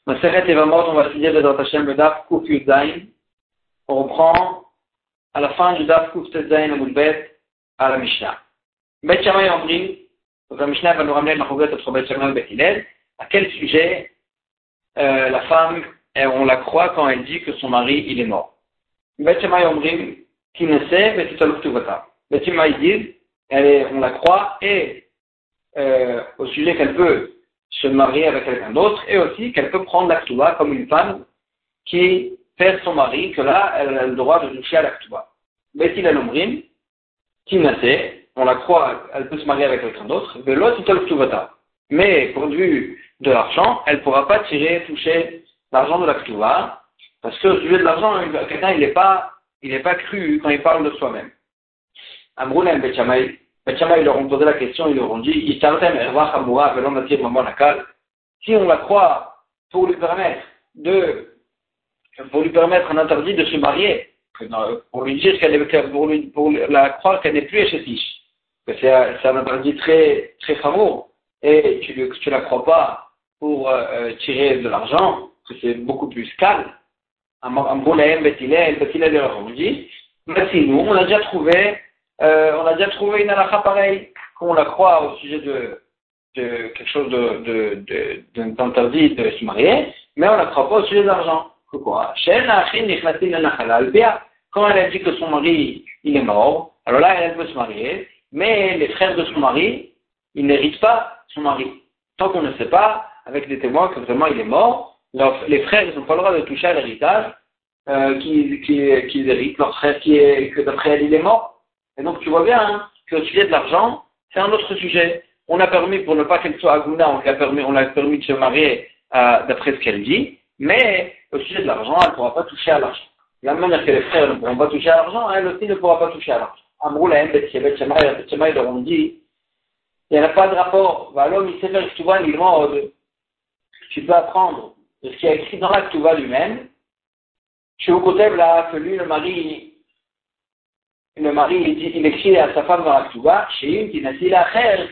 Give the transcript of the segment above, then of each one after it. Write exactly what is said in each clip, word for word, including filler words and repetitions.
Maseret Evamot, on va étudier Bezrat Hashem le Daf Kuf Yud Zayin. On reprend à la fin du Daf Kuf Tet Zayin Amud Bet à la Mishnah. Bet Shammai Omrim, donc la Mishnah va nous ramener le Machovet entre Bet Shammai et Bet Hillel. À quel sujet euh, la femme, on la croit quand elle dit que son mari il est mort. Bet Shammai Omrim, qui ne sait, Bet Hitaluk Tuvata. Bet Shammai dit, on la croit et euh, au sujet qu'elle peut se marier avec quelqu'un d'autre, et aussi qu'elle peut prendre l'Aktuba comme une femme qui perd son mari, que là, elle a le droit de toucher à l'Aktuba. Bet Hillel Omrim, qui ne sait, on la croit, elle peut se marier avec quelqu'un d'autre, mais pour le vue de l'argent, elle ne pourra pas tirer, toucher l'argent de l'Aktuba, parce que au sujet de l'argent, quelqu'un il n'est pas, il n'est pas cru quand il parle de soi-même. Amrounem Bet Shammai, Bet Shammai, ils leur ont posé la question, ils leur ont dit, si on la croit pour lui permettre de, pour lui permettre un interdit de se marier, pour lui dire qu'elle est, pour, lui, pour la croire qu'elle n'est plus échetiche, que c'est, c'est un interdit très, très fameux, et tu ne la crois pas pour euh, tirer de l'argent, que c'est beaucoup plus calme. Amrounem Bet Hillel, Bet Hillel leur ont dit, merci, nous, on a déjà trouvé, Euh, on a déjà trouvé une halakha pareille, qu'on la croit au sujet de, de quelque chose de, de, de, de, d'interdit de se marier, mais on la croit pas au sujet de l'argent. Pourquoi? Quand elle a dit que son mari, il est mort, alors là, elle peut se marier, mais les frères de son mari, ils n'héritent pas son mari. Tant qu'on ne sait pas, avec des témoins, que vraiment il est mort, leur, les frères, ils n'ont pas le droit de toucher à l'héritage, euh, qu'ils, qu'ils, qu'ils héritent, leur frère qui est, que d'après elle, il est mort. Et donc tu vois bien hein, qu'au sujet de l'argent, c'est un autre sujet. On a permis, pour ne pas qu'elle soit Aguna, on l'a permis, on l'a permis de se marier euh, d'après ce qu'elle dit, mais au sujet de l'argent, elle ne pourra pas toucher à l'argent. De la même manière que les frères ne pourront pas toucher à l'argent, elle aussi ne pourra pas toucher à l'argent. Amroula, Bet Shammai, leur ont dit, il n'y a pas de rapport. L'homme, il sait faire Ktuva, il demande, tu peux apprendre de ce qui est écrit dans la Ktuva lui-même. Chez Okotev, là, que lui, le mari, le mari, il, dit, il écrit à sa femme dans la Ktuba, chez une qui n'a dit la khayr,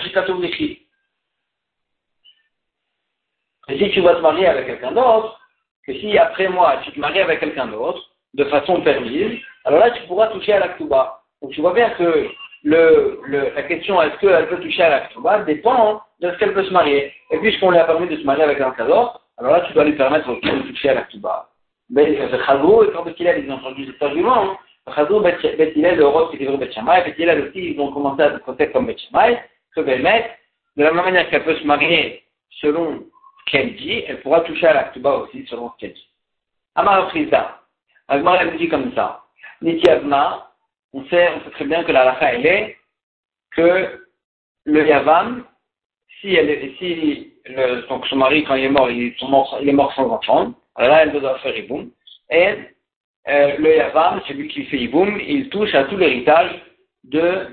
et si tu vas te marier avec quelqu'un d'autre, que si après moi tu te maries avec quelqu'un d'autre, de façon permise, alors là tu pourras toucher à la Ktuba. Donc tu vois bien que le, le, la question est-ce qu'elle peut toucher à la Ktuba dépend de ce qu'elle peut se marier. Et puisqu'on lui a permis de se marier avec quelqu'un d'autre, alors là tu dois lui permettre aussi de toucher à la Ktuba. Mais c'est Chazou, et quand ils ont entendu cet argument, hein, Chazou, Bet Hillel, le rôle qui est Bet Shammai, Bet Hillel aussi, ils ont commencé à se côté comme Bet Shammai, que Bémet, de la même manière qu'elle peut se marier selon ce qu'elle dit, elle pourra toucher à la Ktuba aussi selon ce qu'elle dit. Amar Friza, Agmar elle dit comme ça, Niti Avma, on sait, on sait très bien que la halakha elle est que le Yavam, si elle est, si le, donc son mari quand il est mort, il, son mort, il est mort sans enfant, alors là elle doit faire Iboum, et Euh, le Yavam, celui qui fait Yiboum, il touche à tout l'héritage de,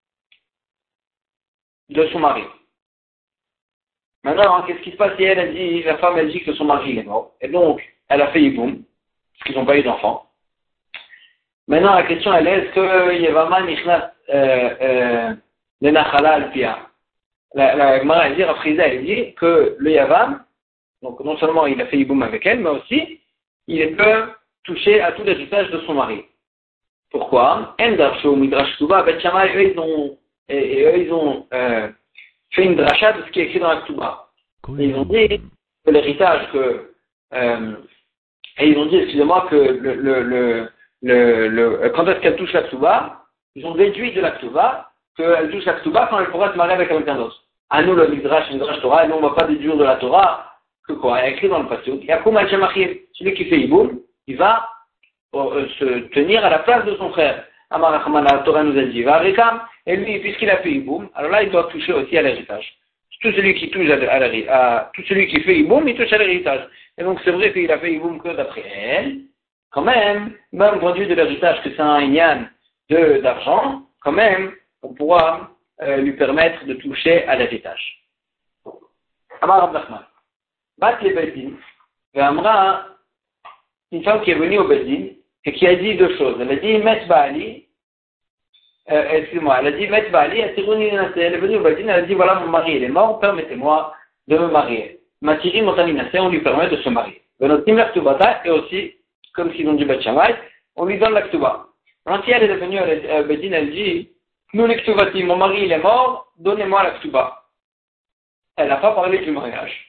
de son mari. Maintenant, qu'est-ce qui se passe si elle, elle dit, la femme, elle dit que son mari est mort, et donc, elle a fait Yiboum, parce qu'ils n'ont pas eu d'enfant. Maintenant, la question, elle est, est-ce que Yavama Nichnas, le Nachala Al-Pia? La Gemara, elle dit, Rafriza, elle dit que le Yavam, donc non seulement il a fait Yiboum avec elle, mais aussi, il peut toucher à tout l'héritage de son mari. Pourquoi? Endarsho, Midrash Tuba, Bet Shammai, eux ils ont, et, et eux ils ont euh, fait une dracha de ce qui est écrit dans la Tuba. Et ils ont dit que l'héritage que, euh, et ils ont dit, excusez-moi, que le, le, le, le, le quand est-ce qu'elle touche la Tuba, ils ont déduit de la Tuba qu'elle touche la Tuba quand elle pourra se marier avec quelqu'un d'autre. À nous, le Midrash, Midrash Torah, et nous on ne va pas déduire de la Torah que quoi? Elle est écrit dans le passé. Yakoum al-Shamachim, celui qui fait Iboum, il va euh, se tenir à la place de son frère. Amar Achman, la Torah nous a dit, va Rikam, et lui, puisqu'il a fait Iboum, alors là, il doit toucher aussi à l'héritage. Tout celui qui touche à, à, à tout celui qui fait Iboum, il touche à l'héritage. Et donc, c'est vrai qu'il a fait Iboum que d'après elle, quand même, même point de vue de l'héritage, que c'est un Inyan de, d'argent, quand même, on pourra euh, lui permettre de toucher à l'héritage. Amar Achman, Bat le Bedin, et Amra, une femme qui est venue au Bedin et qui a dit deux choses. Elle a dit Met Baali, euh, excuse-moi, elle a dit Met Baali, elle est venue au Bedin, elle a dit voilà mon mari il est mort, permettez-moi de me marier. Matiri Motaminase, on lui permet de se marier. Venotim l'Aktubata, et aussi, comme s'ils ont dit Bet Shammai, on lui donne l'Aktuba. Alors si elle est devenue à Bedin, elle dit, nous l'Aktubati, mon mari il est mort, donnez-moi l'Aktuba. Elle n'a pas parlé du mariage.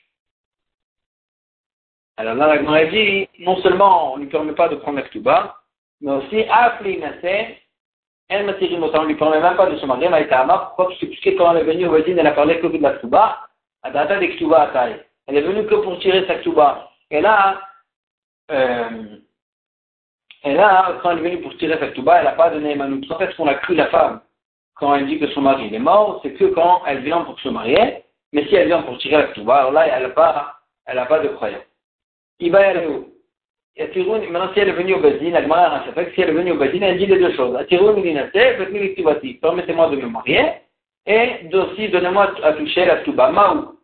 Alors là, la Gemara dit, non seulement on ne lui permet pas de prendre l'Aktuba, mais aussi, Afli Nase, elle Matiri Motan, on ne lui permet même pas de se marier, Maïtama, pourquoi? Parce que puisque quand elle est venue au Bedin, elle a parlé que de l'Aktuba, Adata d'Aktuba Ataï. Elle est venue que pour tirer sa Aktuba. Et là, euh, et là, quand elle est venue pour tirer sa Aktuba, elle n'a pas donné Manout. En fait, ce qu'on a cru la femme, quand elle dit que son mari est mort, c'est que quand elle vient pour se marier, mais si elle vient pour tirer la Aktuba, alors là, elle n'a pas, elle n'a pas de croyance. Il va y aller où? Maintenant, si elle est venue au Bedin, la Gemara a fait que si elle est venue au Bedin, elle dit les deux choses. Permettez-moi de me marier, et aussi, donnez-moi à toucher la Aktuba. Maou.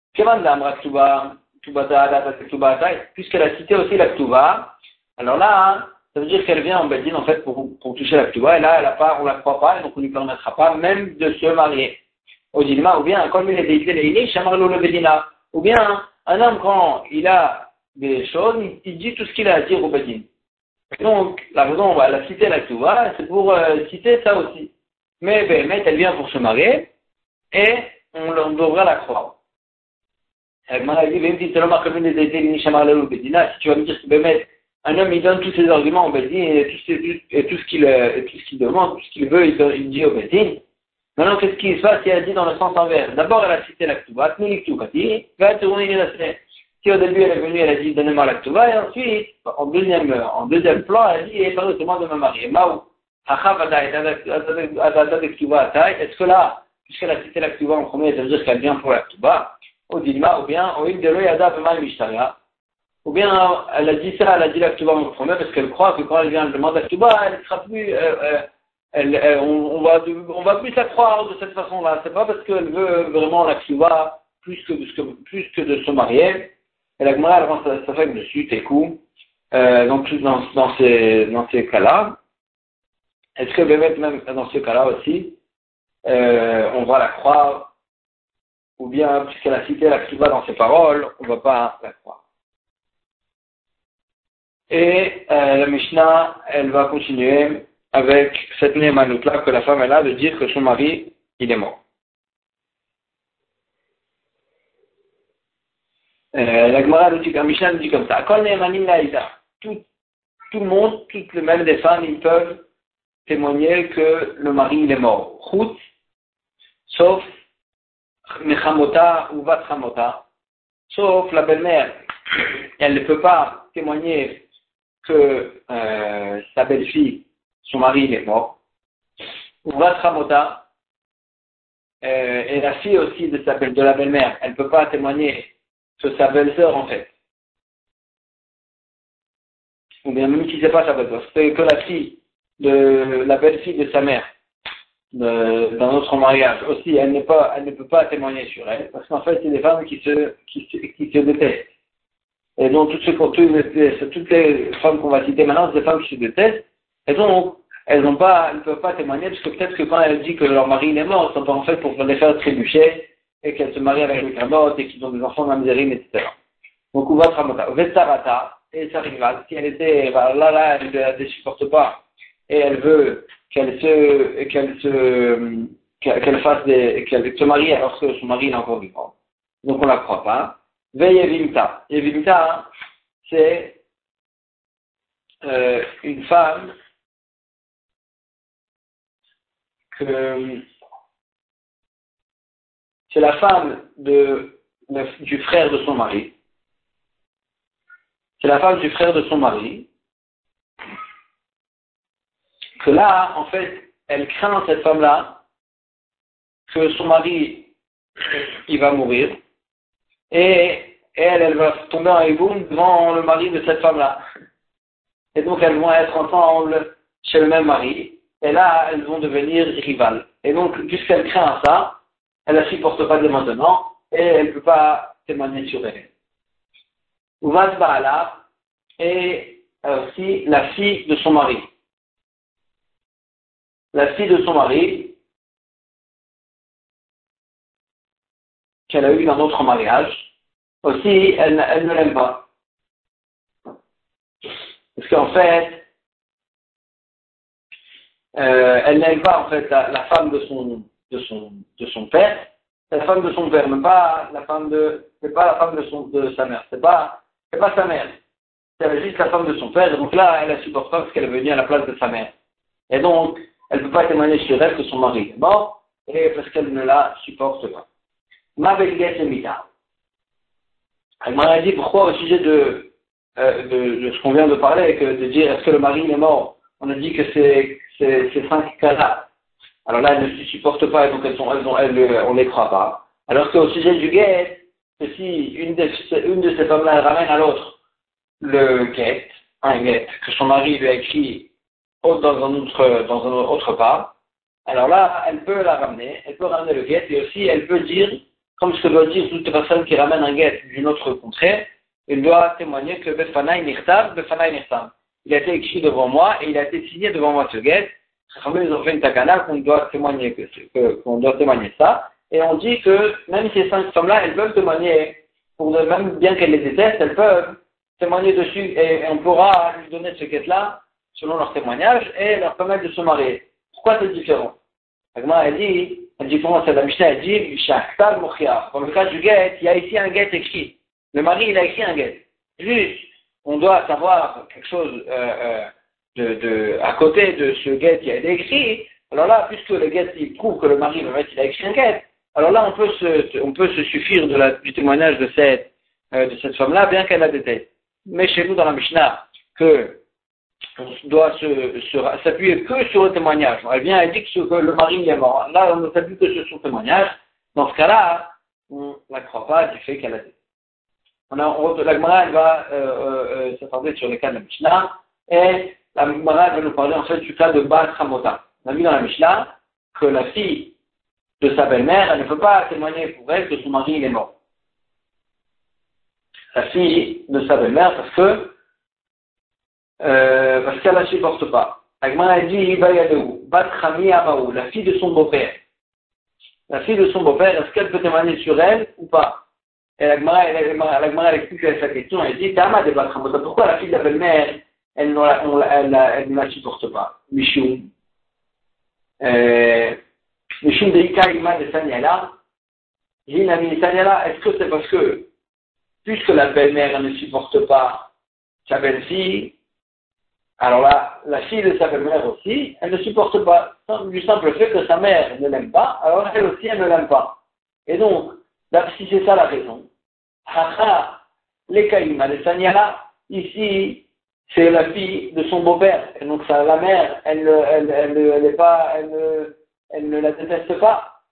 Puisqu'elle a cité aussi la Ktuba, alors là, ça veut dire qu'elle vient en Bedin en fait pour, pour toucher la Ktuba, et là, elle a pas, on ne la croit pas, et donc on ne lui permettra pas même de se marier. Au Dilma, ou bien, comme il est déclaré, il est Shamarlo le Bedina, ou bien, un homme, quand il a des choses, il, il dit tout ce qu'il a à dire au Bedin. Donc, la raison, elle a cité la Ktuba, c'est pour euh, citer ça aussi. Mais, ben, mais elle vient pour se marier, et on, on devra la croire. Si tu vas me dire que Bémet, un homme il donne tous ses arguments au Bédine et tout, et tout ce qu'il et tout ce qu'il demande, tout ce qu'il veut, il, donne, il dit au Bédine. Maintenant, qu'est-ce qui se passe si elle dit dans le sens inverse? D'abord, elle a cité la Ktuba, si au début elle est venue, elle a dit donnez-moi la Ktuba, et ensuite, en deuxième, en deuxième plan, elle a dit permettez-moi de me marier. Maou, est-ce que là, puisqu'elle a cité la Ktuba en premier, ça veut dire qu'elle vient pour la Ktuba? Au Dilma, ou bien, ou bien, elle a dit ça, elle a dit la Ktuba en premier, parce qu'elle croit que quand elle vient, elle demande la Ktuba, elle sera plus, euh, euh, elle, euh, on, on, va, on va plus la croire de cette façon-là. C'est pas parce qu'elle veut vraiment la Ktuba plus que, plus que, plus que de se marier. Et la Gemara, elle rend sa, sa femme dessus, tes coups. Euh, donc, dans, dans ces, dans ces cas-là, est-ce que même dans ce cas-là aussi, euh, on va la croire? Ou bien, puisqu'elle a cité la Ktuba dans ses paroles, on ne va pas la croire. Et euh, la Mishnah, elle va continuer avec cette némanout-là que la femme elle a de dire que son mari, il est mort. Euh, la Gemara nous dit, la Mishnah nous dit comme ça. Tout, tout le monde, toutes les mêmes des femmes, ils peuvent témoigner que le mari, il est mort. Chut, sauf Mechamota ou Vatramota, sauf la belle-mère, elle ne peut pas témoigner que euh, sa belle-fille, son mari, il est mort. Ou Vatramota, euh, et la fille aussi de, sa belle, de la belle-mère, elle ne peut pas témoigner que sa belle-sœur, en fait. Ou bien même si c'est pas sa belle-sœur, c'est que la fille de la belle-fille de sa mère. Dans notre mariage aussi, elle, n'est pas, elle ne peut pas témoigner sur elle, parce qu'en fait, c'est des femmes qui se, qui, se, qui se détestent. Et donc, toutes, ces, toutes, les, toutes les femmes qu'on va citer maintenant, c'est des femmes qui se détestent, et donc, elles n'ont pas, elles ne peuvent pas témoigner, parce que peut-être que quand elles disent que leur mari est mort, c'est en fait pour les faire trébucher, et qu'elles se marient avec le camote, et qu'ils ont des enfants mamzerim, et cetera. Donc, on va tramota. Vestarata, et sa rivale, si elle était, bah, là, là, elle ne les supporte pas, et elle veut qu'elle se, qu'elle se, qu'elle fasse des, qu'elle se marie alors que son mari est encore vivant. Donc on la croit pas. Veille Evimta. Evimta, c'est euh, une femme que c'est la femme de, du frère de son mari. C'est la femme du frère de son mari. Que là, en fait, elle craint cette femme-là, que son mari, il va mourir, et elle, elle va tomber en éboum devant le mari de cette femme-là. Et donc, elles vont être ensemble chez le même mari, et là, elles vont devenir rivales. Et donc, puisqu'elle craint ça, elle ne supporte pas dès maintenant, et elle ne peut pas témoigner sur elle. Ouvaz Baala, et aussi la fille de son mari. La fille de son mari, qu'elle a eu dans notre mariage, aussi, elle, elle ne l'aime pas. Parce qu'en fait, euh, elle n'aime pas en fait la, la femme de son, de son, de son père, la femme de son père, mais pas la femme de, c'est pas la femme de son, de sa mère, c'est pas, c'est pas sa mère, c'est juste la femme de son père. Et donc là, elle la supporte pas parce qu'elle est venue à la place de sa mère. Et donc, elle ne peut pas témoigner sur elle que son mari est mort, et parce qu'elle ne la supporte pas. Ma belguette est mita. Elle m'a dit pourquoi au sujet de, euh, de, de ce qu'on vient de parler, que de dire est-ce que le mari est mort, on a dit que c'est, c'est, c'est cinq cas-là. Alors là, elles ne se supportent pas, et donc elles sont, elles ont, elles, on ne les croit pas. Alors qu'au sujet du guet, que si une de, une de ces femmes-là elle ramène à l'autre le guet, un guet, que son mari lui a écrit dans un autre, dans un autre part, alors là, elle peut la ramener, elle peut ramener le guet, et aussi elle peut dire, comme ce que doit dire toute personne qui ramène un guet d'une autre contrée, il doit témoigner que Befanaï Nirtav, Befanaï Nirtav. Il a été écrit devant moi et il a été signé devant moi ce guet. Ils ont fait une takana qu'on doit témoigner que, que, qu'on doit témoigner ça. Et on dit que même ces cinq femmes-là, elles peuvent témoigner, pour de, même bien qu'elles les détestent, elles peuvent témoigner dessus et, et on pourra lui donner ce guet-là selon leur témoignage et leur permettre de se marier. Pourquoi c'est différent? Agma, elle dit, elle dit comment c'est la Mishnah, elle dit, Shachtal Mochia. Dans le cas du guet, il y a ici un guet écrit. Le mari, il a écrit un guet. Juste, on doit savoir quelque chose euh, euh, de, de, à côté de ce guet qui a été écrit. Alors là, puisque le guet, il prouve que le mari, le mec, il a écrit un guet, alors là, on peut se, on peut se suffire de la, du témoignage de cette, euh, de cette femme-là, bien qu'elle la déteste. Mais chez nous, dans la Mishnah, que on doit se, se, s'appuyer que sur le témoignage. Elle vient, elle dit que, que le mari est mort. Là, on ne s'appuie que sur son témoignage. Dans ce cas-là, on ne la croit pas du fait qu'elle a dit. On a, on, la Gemara, elle va euh, euh, s'attarder sur le cas de la Mishnah. Et la Gemara, elle va nous parler en fait du cas de Bat Hamota. On a vu dans la Mishnah que la fille de sa belle-mère, elle ne peut pas témoigner pour elle que son mari il est mort. La fille de sa belle-mère, parce que Euh, parce qu'elle ne la supporte pas. Agma a dit, Bat Chami Amaou, la fille de son beau-père. La fille de son beau-père, est-ce qu'elle peut témoigner sur elle ou pas? Et l'Agma, elle explique sa question, elle dit, Tama de Bat Chamota, pourquoi la fille de la belle-mère, elle ne la, elle, elle, elle la supporte pas? Mishum. Mishum de Ika Ima de Sanyala. Jinami Sanyala, est-ce que c'est parce que, puisque la belle-mère, elle ne supporte pas sa belle-fille, alors là, la fille de sa belle-mère aussi, elle ne supporte pas, du simple fait que sa mère ne l'aime pas, alors elle aussi, elle ne l'aime pas. Et donc, là, si c'est ça la raison, haha, les Kaïma, les Sanyala, ici, c'est la fille de son beau-père. Et donc, ça, la mère, elle, elle, elle, elle, est pas, elle, elle, elle ne la déteste pas.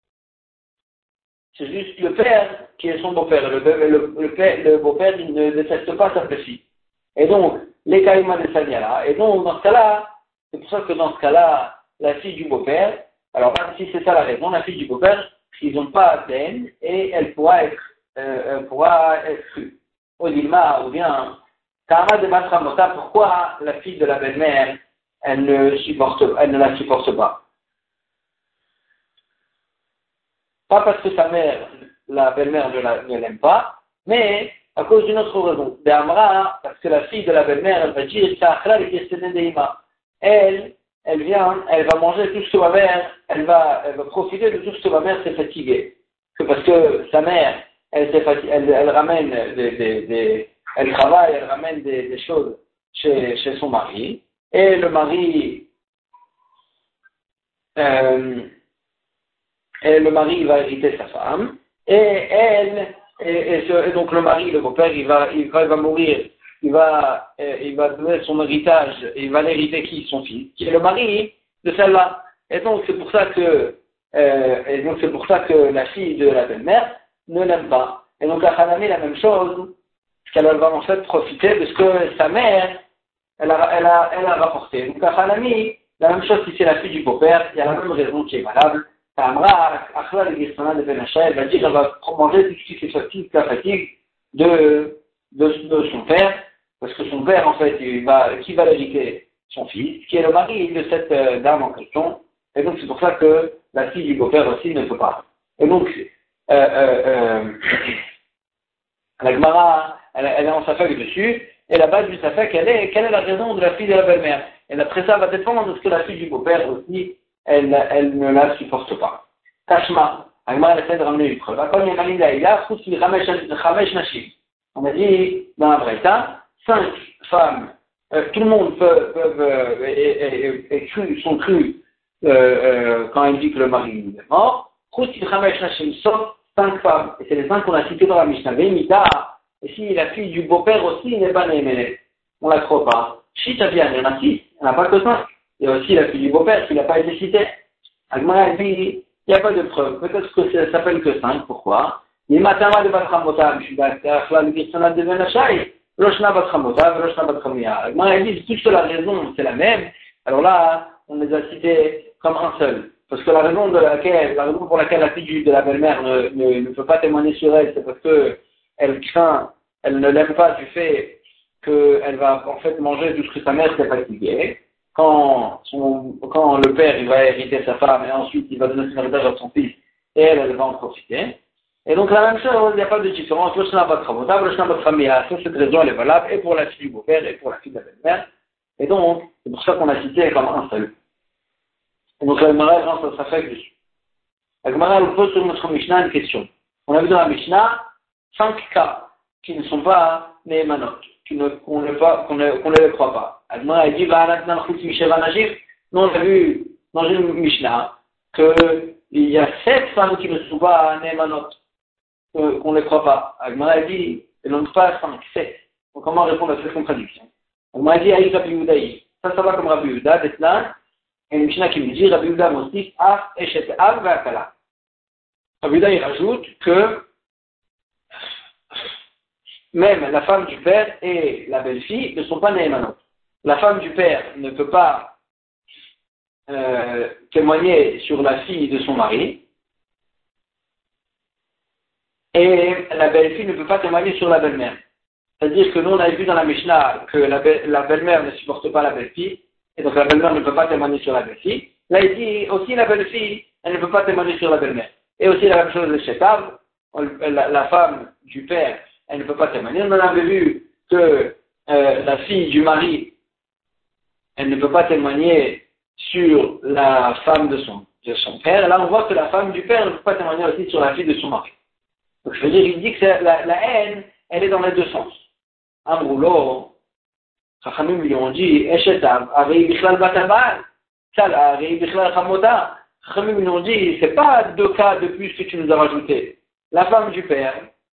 C'est juste le père qui est son beau-père. Le, le, le, père, le beau-père, il ne déteste pas sa petite-fille. Et donc, les Kaïma de Sanyala. Et donc, dans ce cas-là, c'est pour ça que dans ce cas-là, la fille du beau-père, alors si c'est ça la raison, la fille du beau-père, ils n'ont pas de haine et elle pourra être, euh, elle pourra être crue. Odilma, ou bien, Tama de Matramota, pourquoi la fille de la belle-mère, elle ne supporte, elle ne la supporte pas? Pas parce que sa mère, la belle-mère ne, la, ne l'aime pas, mais à cause d'une autre raison. D'Amra, parce que la fille de la belle-mère, elle va dire, elle, elle vient, elle va manger tout ce que ma mère, elle va, elle va profiter de tout ce que ma mère s'est fatiguée. Que parce que sa mère, elle, s'est fatiguée, elle, elle ramène des, des, des, elle travaille, elle ramène des, des choses chez, chez son mari, et le mari, euh, et le mari va hériter sa femme, et elle, et, et, ce, et donc le mari, le beau-père, il va, il va, il va mourir, il va, euh, il va donner son héritage, et il va l'hériter qui? Son fils, qui est le mari de celle-là. Et donc c'est pour ça que, euh, et donc c'est pour ça que la fille de la belle-mère ne l'aime pas. Et donc la Hanami, la même chose, qu'elle va en fait profiter de ce que sa mère, elle a, elle a, elle a rapporté. Donc la Hanami, la même chose si c'est la fille du beau-père, il y a la même raison qui est valable. Amra, Akhla, le Gismana de Benacha, elle va dire qu'elle va manger tout ce qui fait fatigue, la fatigue de, de, de son père, parce que son père, en fait, il va, qui va l'hériter? Son fils, qui est le mari de cette euh, dame en question, et donc c'est pour ça que la fille du beau-père aussi ne peut pas. Et donc, euh, euh, euh, La Gemara, elle, elle est en safek dessus, et la base du safek, elle est, quelle est la raison de la fille de la belle-mère? Et après ça va dépendre de ce que la fille du beau-père aussi, elle, elle ne la supporte pas. Tashma, la Gemara essaie de ramener une preuve. On a dit, dans la Braïta, cinq femmes, euh, tout le monde peut, peut, peut, est, est, est cru, sont crus euh, euh, quand il dit que le mari est mort. Sauf cinq femmes, et c'est les cinq qu'on a citées dans la Mishnah. Et si la fille du beau-père aussi n'est pas née, on la croit pas. Chita bien, il y en a six, il n'y en a pas que cinq. Il y a aussi la fille du beau-père qui n'a pas été citée. Agmara dit, il n'y a pas de preuve. Peut-être que ça s'appelle que cinq. Pourquoi? Les matama de Batramotav, je suis d'accord, la Gitsana de Benachai, Roshna Batramotav, Roshna Batramia. Agmara dit, puisque la raison c'est la même, alors là, on les a cités comme un seul. Parce que la raison de laquelle, la raison pour laquelle la fille de la belle-mère ne, ne, ne peut pas témoigner sur elle, c'est parce que elle craint, elle ne l'aime pas du fait qu'elle va en fait manger tout ce que sa mère s'est fatiguée. Quand, son, quand le père il va hériter sa femme et ensuite il va donner son héritage à son fils et elle, elle va en profiter. Et donc la même chose, il n'y a pas de différence. Ça, cette raison elle est valable et pour la fille du beau-père et pour la fille de la belle-mère. Et donc, c'est pour ça qu'on a cité comme un seul. Et donc la Gemara rentre ça fait dessus. La Gemara nous pose sur notre Mishnah une question. On a vu dans la Mishnah cinq cas qui ne sont pas les manotes, qu'on ne, qu'on ne, qu'on ne, qu'on ne les croit pas. La Gemara a dit, nous on a vu dans une Mishnah qu'il y a sept femmes qui ne sont pas les manotes, qu'on ne les croit pas. La Gemara a dit, et non pas cinq, sept. Donc comment répondre à cette contradiction? La Gemara a dit, Aïe Rabbi Yehudaï. Ça, ça va comme Rabbi Yehuda, d'Etlan. Et une Mishnah qui me dit, Rabbi Yehuda Mostif, Af, Eshet, Av, Vakala. Rabbi Yehuda, il rajoute que même la femme du père et la belle-fille ne sont pas néémanot. La femme du père ne peut pas euh, témoigner sur la fille de son mari, et la belle-fille ne peut pas témoigner sur la belle-mère. C'est-à-dire que nous, on avait vu dans la Mishnah que la, be- la belle-mère ne supporte pas la belle-fille, et donc la belle-mère ne peut pas témoigner sur la belle-fille. Là, il dit aussi la belle-fille, elle ne peut pas témoigner sur la belle-mère. Et aussi la même chose de Shetav, la, la femme du père, elle ne peut pas témoigner. On avait vu que euh, la fille du mari, elle ne peut pas témoigner sur la femme de son, de son père. Là, on voit que la femme du père ne peut pas témoigner aussi sur la fille de son mari. Donc, je veux dire, il dit que la, la haine, elle est dans les deux sens. Un rouleau, Chachamim lui ont dit, Eshetav, Arei Bichlal Batabal, Sal, Arei Bichlal Chamota. Chachamim lui ont dit, c'est pas deux cas de plus que tu nous as rajouté. La femme du père,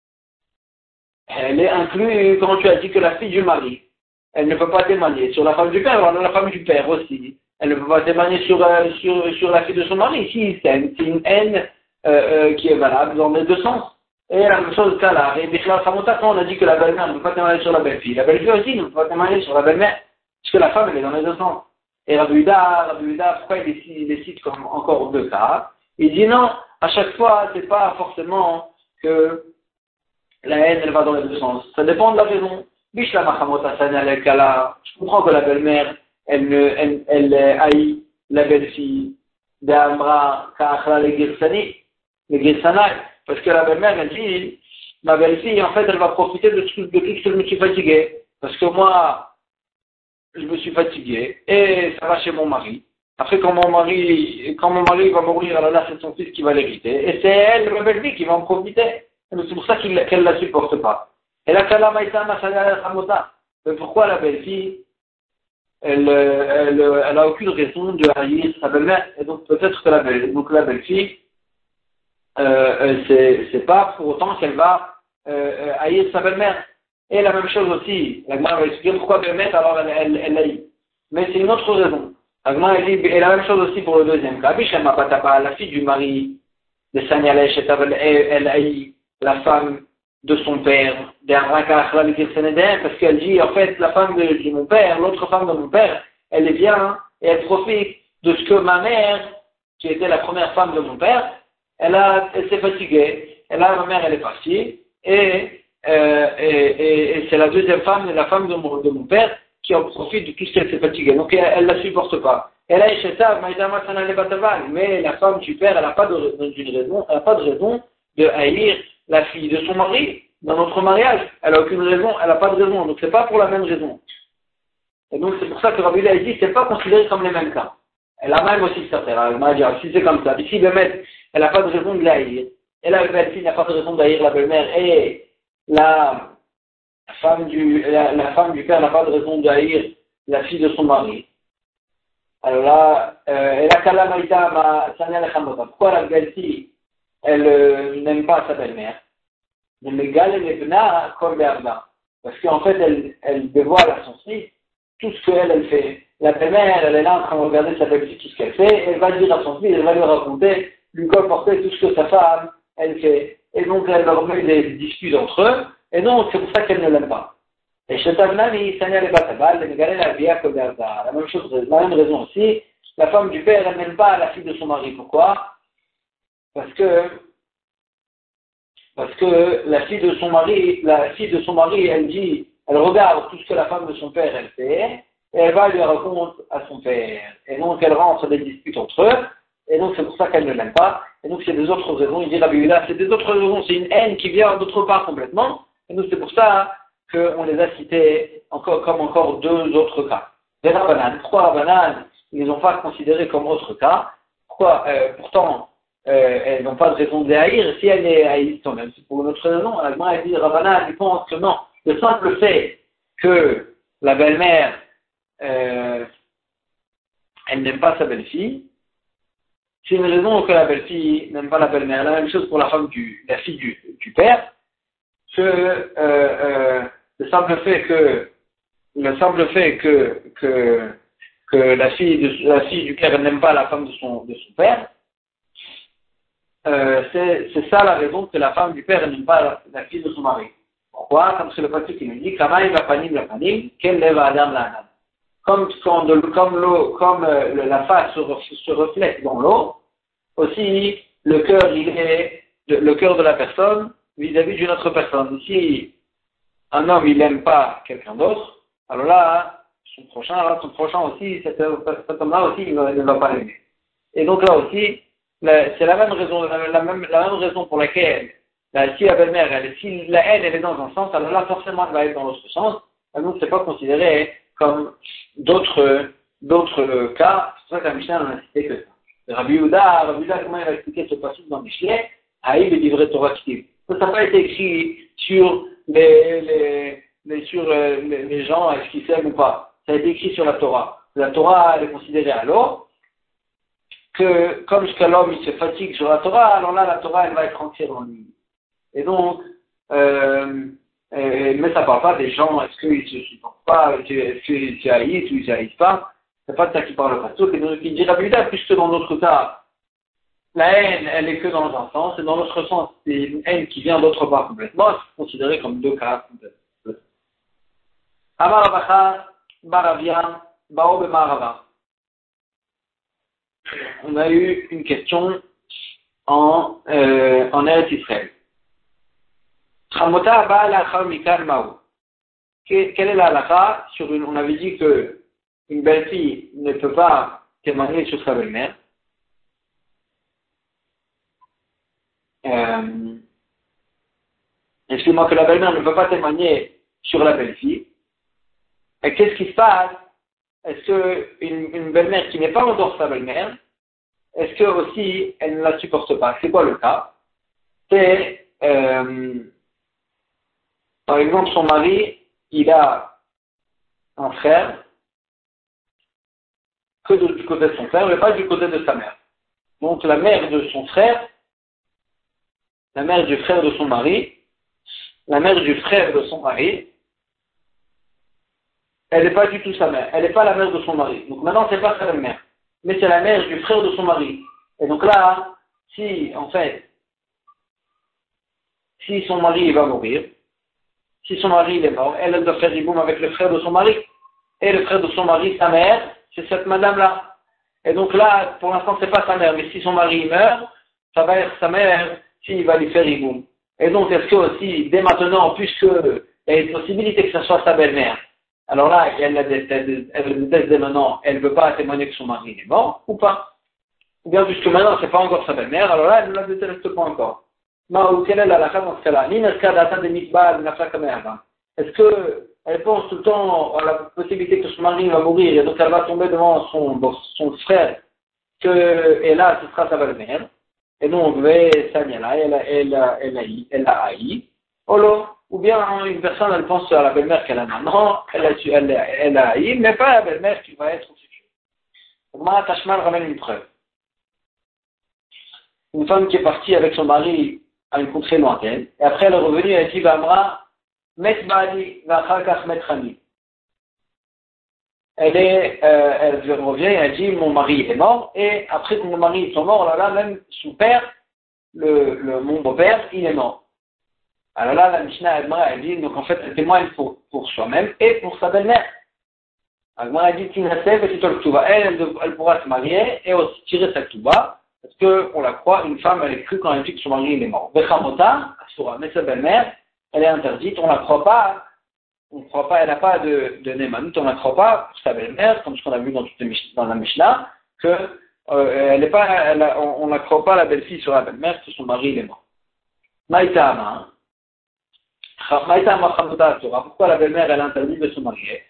elle est inclue quand tu as dit que la fille du mari, elle ne peut pas témoigner sur la femme du père, alors la femme du père aussi, elle ne peut pas témoigner sur, euh, sur, sur la fille de son mari. Si, c'est une, c'est une haine euh, euh, qui est valable dans les deux sens. Et la même chose qu'à la quand on a dit que la belle-mère ne peut pas témoigner sur la belle-fille, la belle-fille aussi ne peut pas témoigner sur la belle-mère, puisque la femme elle est dans les deux sens. Et Rabbi Yehuda, Rabbi Yehuda, pourquoi il décide, il décide comme encore deux cas? Il dit non, à chaque fois, c'est pas forcément que la haine, elle va dans les deux sens. Ça dépend de la raison. Bishla Machamota Sanal Kala, je comprends que la belle-mère, elle, ne, elle, elle haït la belle-fille d'Amra Ka'achla le Girsani, le Girsanai. Parce que la belle-mère, elle dit, ma belle-fille, en fait, elle va profiter de tout, de tout ce que je me suis fatigué. Parce que moi, je me suis fatigué, et ça va chez mon mari. Après, quand mon mari, quand mon mari va mourir, alors là, c'est son fils qui va l'hériter. Et c'est elle, ma belle-fille, qui va en profiter. C'est pour ça qu'elle ne la supporte pas. Et la kalamaïta mashallah al-hamota. Mais pourquoi la belle-fille, elle, elle, elle a aucune raison de haïr sa belle-mère. Et donc, peut-être que la belle, donc la belle-fille, Euh, c'est, c'est pas pour autant qu'elle va euh, haïr sa belle-mère. Et la même chose aussi, la Gemara va expliquer pourquoi belle-mère, alors elle, elle, elle haït. Mais c'est une autre raison. La Gemara dit, et la même chose aussi pour le deuxième cas. La fille du mari de Sanyalesh, elle, elle haït la femme de son père, parce qu'elle dit, en fait, la femme de, de mon père, l'autre femme de mon père, elle est bien et elle profite de ce que ma mère, qui était la première femme de mon père, Elle, a, elle s'est fatiguée, et là ma mère elle est partie, et, euh, et, et, et c'est la deuxième femme, la femme de mon, de mon père, qui en profite de tout ce qu'elle s'est fatiguée. Donc elle ne la supporte pas. Elle a échetav, mais la femme du père, elle n'a pas de, d'une raison, elle n'a pas de raison de haïr la fille de son mari. dans notre mariage, elle a aucune raison, elle n'a pas de raison, donc c'est pas pour la même raison. Et donc c'est pour ça que Rabbi Yehuda a dit, c'est pas considéré comme les mêmes cas. Elle a même aussi ça, elle m'a dit, si c'est comme ça, ici le maître, elle n'a pas de raison de l'haïr, et la belle-fille n'a pas de raison d'haïr la belle-mère, et la femme du, la, la femme du père n'a pas de raison d'haïr la fille de son mari. Alors là, euh, la kalamaïta ma sanya lechamota. Pourquoi la belle-fille, elle euh, n'aime pas sa belle-mère? Parce qu'en fait, elle, elle dévoile à son fils tout ce qu'elle, elle fait. La belle-mère, elle est là en train de regarder sa belle-fille, tout ce qu'elle fait, elle va dire à son fils, elle va lui raconter, lui colporter tout ce que sa femme, elle fait. Et donc, elle leur met des disputes entre eux, et donc, c'est pour ça qu'elle ne l'aime pas. Et chez Tavnani, Sanya le Batabal, la même chose, la même raison aussi, la femme du père, elle n'aime pas la fille de son mari. Pourquoi? Parce que, parce que la fille de son mari, la fille de son mari, elle dit, elle regarde tout ce que la femme de son père, elle fait, et elle va lui raconter à son père. Et donc, elle rentre des disputes entre eux, et donc c'est pour ça qu'elle ne l'aime pas. Et donc, c'est des autres raisons. Il dit Rabbi Yehuda, c'est des autres raisons, c'est une haine qui vient d'autre part complètement. Et donc, c'est pour ça qu'on les a cités encore, comme encore deux autres cas. Les Rabbanan, trois Rabbanan, ils n'ont pas considéré comme autre cas. Pourquoi euh, pourtant, euh, elles n'ont pas de raison de les haïr. Si elles les haïssent quand même, c'est pour une autre raison. Alors, elle dit Rabbanan, ils pensent que non. Le simple fait que la belle-mère, euh, elle n'aime pas sa belle-fille, c'est une raison que la belle-fille n'aime pas la belle-mère. La même chose pour la femme du, la fille du, du père, que euh, euh, le simple fait que le simple fait que que que la fille de la fille du père n'aime pas la femme de son de son père, euh, c'est c'est ça la raison que la femme du père n'aime pas la, la fille de son mari. Pourquoi? Comme c'est le passage qui nous dit, Kamaï va panim la panim, quelle lève Adam la Adam. Comme quand de, comme l'eau, comme euh, la face se, se reflète dans l'eau, aussi le cœur il est de, le cœur de la personne vis-à-vis d'une autre personne. Si un homme il n'aime pas quelqu'un d'autre, alors là son prochain, là, son prochain aussi, cet, cet homme-là aussi il ne va pas l'aimer. Et donc là aussi, la, c'est la même raison, la, la, même, la même raison pour laquelle la, si la belle-mère, elle, si la haine elle est dans un sens, alors là forcément elle va être dans l'autre sens. Et donc c'est pas considéré comme d'autres d'autres cas. C'est pour ça que la Mishnah n'a cité que ça. Rabbi Yehuda, Rabbi Yehuda, comment il va expliquer ce passage dans Mishleh? Haï le livret Torah Ktiv. Ça n'a pas été écrit sur les, les, les sur euh, les, les gens, est-ce qu'ils s'aiment ou pas. Ça a été écrit sur la Torah. La Torah, elle est considérée alors que, comme jusqu'à l'homme, il se fatigue sur la Torah, alors là, la Torah, elle va être entière en lui. Et donc, euh, euh, mais ça ne parle pas des gens, est-ce qu'ils se supportent pas, est-ce qu'ils se haïssent ou ils ne se haïssent pas. C'est pas de ça qui parle pas. Sauf qu'il dit Rabbi Yehuda, puisque dans notre cas, la haine, elle est que dans un sens, et dans l'autre sens, c'est une haine qui vient d'autre part complètement, c'est considéré comme deux cas complètement. Amar Abacha, Baravian, Bao Bemarava. On a eu une question en, euh, en Eretz Israël. Tramota Ba Lachar Mikal Mao. Quelle est la halakha sur une, on avait dit que une belle-fille ne peut pas témoigner sur sa belle-mère. Euh, excuse-moi, que la belle-mère ne peut pas témoigner sur la belle-fille. Et qu'est-ce qui se passe? Est-ce que une, une belle-mère qui n'est pas encore sa belle-mère, est-ce que aussi elle ne la supporte pas? C'est quoi le cas? C'est euh, par exemple son mari, il a un frère que de, du côté de son frère, mais pas du côté de sa mère. Donc la mère de son frère, la mère du frère de son mari, la mère du frère de son mari, elle n'est pas du tout sa mère, elle n'est pas la mère de son mari. Donc maintenant c'est pas sa belle-mère, mais c'est la mère du frère de son mari. Et donc là, si en fait, si son mari va mourir, si son mari il est mort, elle, elle doit faire riboum avec le frère de son mari. Et le frère de son mari, sa mère, c'est cette madame-là. Et donc là, pour l'instant, c'est pas sa mère, mais si son mari meurt, ça va être sa mère qui va lui faire riboum. Et donc, est-ce que aussi, dès maintenant, puisque il y a une possibilité que ce soit sa belle-mère, alors là, elle la déteste, elle le déteste dès maintenant, elle ne veut pas témoigner que son mari est mort, ou pas? Ou bien, puisque maintenant, c'est pas encore sa belle-mère, alors là, elle ne la déteste pas encore. Ma'ou, quelle est la halakha dans ce cas-là? Est-ce qu'elle pense tout le temps à la possibilité que son mari va mourir et donc elle va tomber devant son, son frère que, et là, ce sera sa belle-mère. Et donc, elle a haï. Ou bien une personne, elle pense à la belle-mère qu'elle a maintenant, elle a, elle, elle a haï, mais pas à la belle-mère qui va être au futur. Donc, Tashmal ramène une preuve. Une femme qui est partie avec son mari à une contrée lointaine, et après elle est revenue, elle dit, Vamra, met bali, vachakach met chani. Elle est, euh, elle revient et elle dit, mon mari est mort, et après que mon mari est mort, là, là, même son père, le, le, mon beau-père, il est mort. Alors là, la Mishnah Agmara, elle dit, donc en fait, elle témoigne pour, pour soi-même et pour sa belle-mère. Agmara, elle dit, Tinasev et Titol Ktuba. Elle, elle, elle pourra se marier et aussi tirer sa Ktuba, parce qu'on la croit, une femme, elle est crue quand elle dit que son mari, il est mort. Bechamota, Asura, mais sa belle-mère, elle est interdite, on la croit pas, on ne croit pas, elle n'a pas de, de Nemanut, on ne la croit pas pour sa belle-mère, comme ce qu'on a vu dans, toutes les, dans la Mishnah, que, euh, elle est pas, elle a, on ne la croit pas la belle-fille sur la belle-mère, que son mari, il est mort. Maïtama, pourquoi la belle-mère elle interdit de se marier?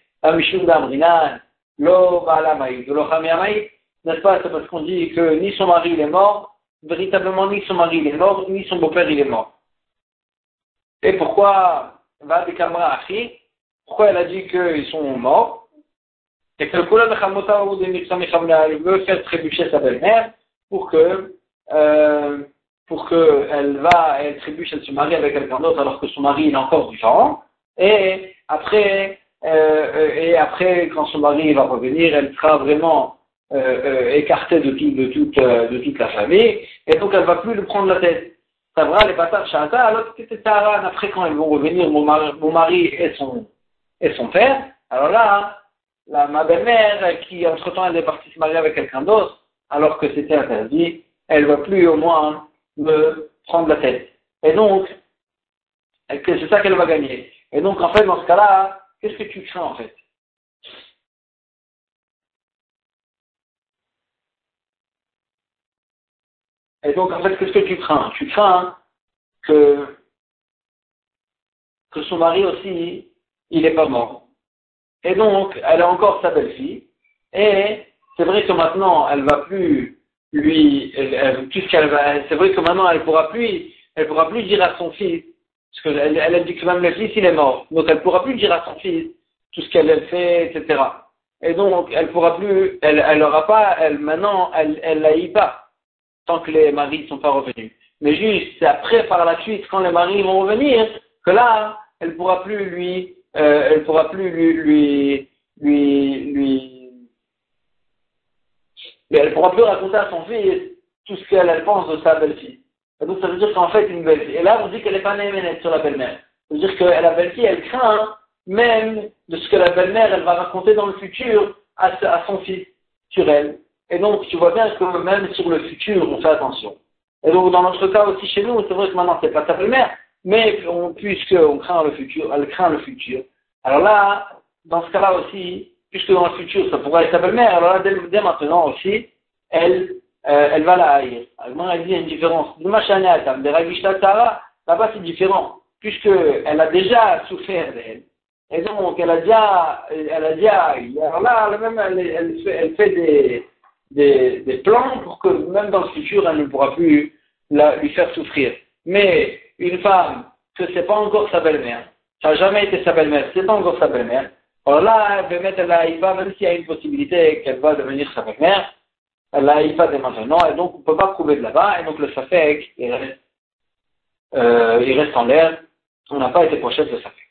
N'est-ce pas? C'est parce qu'on dit que ni son mari il est mort, véritablement ni son mari il est mort, ni son beau-père il est mort. Et pourquoi pourquoi elle a dit qu'ils sont morts? Et que le veut faire trébucher sa belle-mère pour que euh, pour qu'elle va, elle trébuche, elle se marie avec quelqu'un d'autre alors que son mari il est encore vivant, et après, euh, et après quand son mari va revenir, elle sera vraiment euh, euh, écartée de, tout, de, toute, euh, de toute la famille, et donc elle va plus lui prendre la tête. Ça va, les patates chata, alors que c'était Taran, après quand ils vont revenir, mon mari, mon mari et, son, et son père, alors là, la, ma belle-mère, qui entre-temps elle est partie se marier avec quelqu'un d'autre, alors que c'était interdit, elle va plus au moins me prendre la tête. Et donc, c'est ça qu'elle va gagner. Et donc, en fait, dans ce cas-là, qu'est-ce que tu crains, en fait? Et donc, en fait, qu'est-ce que tu crains? Tu crains que, que son mari aussi, il n'est pas mort. Et donc, elle a encore sa belle-fille. Et c'est vrai que maintenant, elle va plus lui, elle, elle, tout ce qu'elle va, c'est vrai que maintenant, elle pourra plus, elle pourra plus dire à son fils, parce qu'elle elle a dit que même le fils, il est mort. Donc, elle pourra plus dire à son fils tout ce qu'elle a fait, et cetera. Et donc, elle pourra plus, elle, elle aura pas, elle, maintenant, elle, elle l'haït pas, tant que les maris ne sont pas revenus. Mais juste, c'est après, par la suite, quand les maris vont revenir, que là, elle pourra plus lui, euh, elle pourra plus lui, lui, lui, lui, mais elle ne pourra plus raconter à son fils tout ce qu'elle elle pense de sa belle-fille. Et donc ça veut dire qu'en fait, une belle-fille. Et là, on dit qu'elle n'est pas néménette sur la belle-mère. Ça veut dire que la belle-fille, elle craint même de ce que la belle-mère, elle va raconter dans le futur à, à son fils, sur elle. Et donc, tu vois bien que même sur le futur, on fait attention. Et donc, dans notre cas aussi chez nous, c'est vrai que maintenant, c'est pas sa belle-mère, mais on, puisqu'on craint le futur, elle craint le futur. Alors là, dans ce cas-là aussi, puisque dans le futur, ça pourrait être sa belle-mère, alors là, dès, dès maintenant aussi, elle, euh, elle va la haïr. Alors, elle dit, il y a une différence. Là-bas, c'est différent, puisqu'elle a déjà souffert d'elle. Et donc, elle a déjà, elle a déjà haï. Alors là, elle, même, elle, elle fait, elle fait des, des, des plans pour que même dans le futur, elle ne pourra plus la, lui faire souffrir. Mais une femme, que c'est pas encore sa belle-mère, ça n'a jamais été sa belle-mère, c'est pas encore sa belle-mère, alors là, elle va mettre la haïfa, même s'il y a une possibilité qu'elle va devenir sa belle-mère, elle la haïfa dès maintenant, et donc on ne peut pas prouver de là-bas, et donc le safek, il reste, euh, il reste en l'air, on n'a pas été prochain de le safek.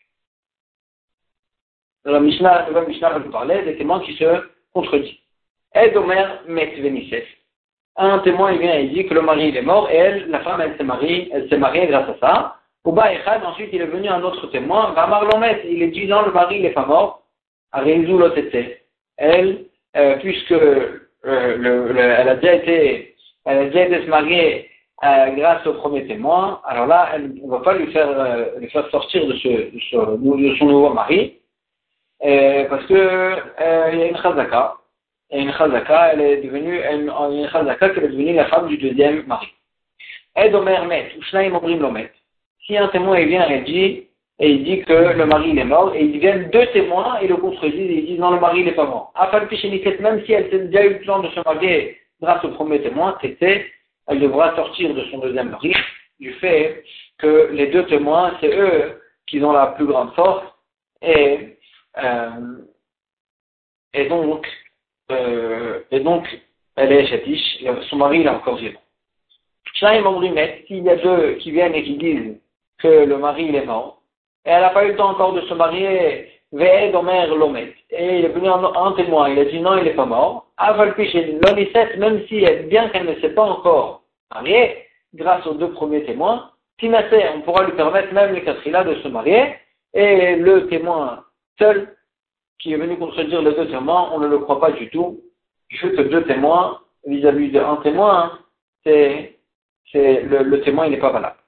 La Mishnah, la Mishnah va nous parler des témoins qui se contredisent. Ed Omer Met Venisef. Un témoin, il vient et il dit que le mari il est mort, et elle, la femme, elle s'est mariée, elle s'est mariée grâce à ça. Ouba Echad, ensuite il est venu un autre témoin, Vamar Lomet, il est dit non, le mari il n'est pas mort, Arinzou Lotete. Elle, euh, puisque euh, le, le, elle a déjà été, elle a déjà été se marier euh, grâce au premier témoin, alors là, elle, on ne va pas lui faire, euh, lui faire sortir de, ce, de, ce, de son nouveau mari, euh, parce que euh, il y a une chazaka, et une chazaka, elle est devenue, une, une chazaka qu'elle est devenue la femme du deuxième mari. Ed Omer Met, ou Shnaim Omrim Lomet. Si un témoin il vient et dit, et il dit que le mari il est mort, et ils viennent deux témoins et le contredisent, et ils disent non, le mari il n'est pas mort. Afal Picheniket, même si elle s'est déjà eu le temps de se marier grâce au premier témoin, c'était, elle devra sortir de son deuxième mari, du fait que les deux témoins, c'est eux qui ont la plus grande force, et, euh, et donc, euh, et donc, elle est chatiche, son mari il est encore vivant. Shnaim Omrim Met, s'il y a deux qui viennent et qui disent que le mari il est mort, et elle n'a pas eu le temps encore de se marier, Ve'ed Omer Lomet, et il est venu un, un témoin, il a dit non, il n'est pas mort, Avalpish et Lonisset, même si, bien qu'elle ne s'est pas encore mariée, grâce aux deux premiers témoins, Tinasé, on pourra lui permettre même le quatrième de se marier, et le témoin seul, qui est venu contredire les deux témoins, on ne le croit pas du tout, du fait que deux témoins, vis-à-vis d'un témoin, c'est, c'est, le, le témoin il n'est pas valable.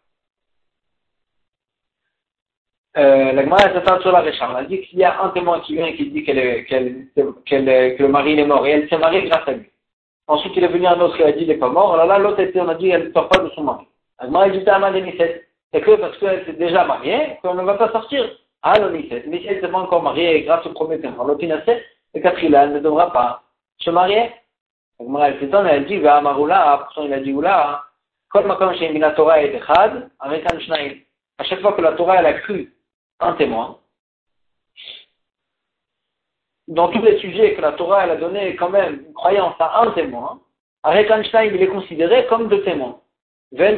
Euh, la Gemara s'attend sur la Réchar. Elle a dit qu'il y a un témoin qui vient et qui dit qu'elle est, qu'elle, qu'elle, que le mari est mort et elle s'est mariée grâce à lui. Ensuite, il est venu un autre qui a dit qu'il n'est pas mort. Alors là, l'autre était, on a dit qu'elle ne sort pas de son mari. La Gemara dit à Madénicette. C'est que parce qu'elle s'est déjà mariée, qu'on ne va pas sortir. Ah, l'Onicette. Mais si elle ne s'est pas encore mariée grâce au premier témoin, l'Otinacette, le quatrième, elle ne devra pas se marier. La Gemara, elle s'étonne, elle dit, va Amaroula, pourtant il a dit Oula, Kol Makom Shein Mina Torah et Dechad, Amekan Shnaim. À chaque fois que la Torah, elle a cru un témoin. Dans tous les sujets que la Torah elle a donné quand même une croyance à un témoin, avec Einstein il est considéré comme deux témoins. Et dès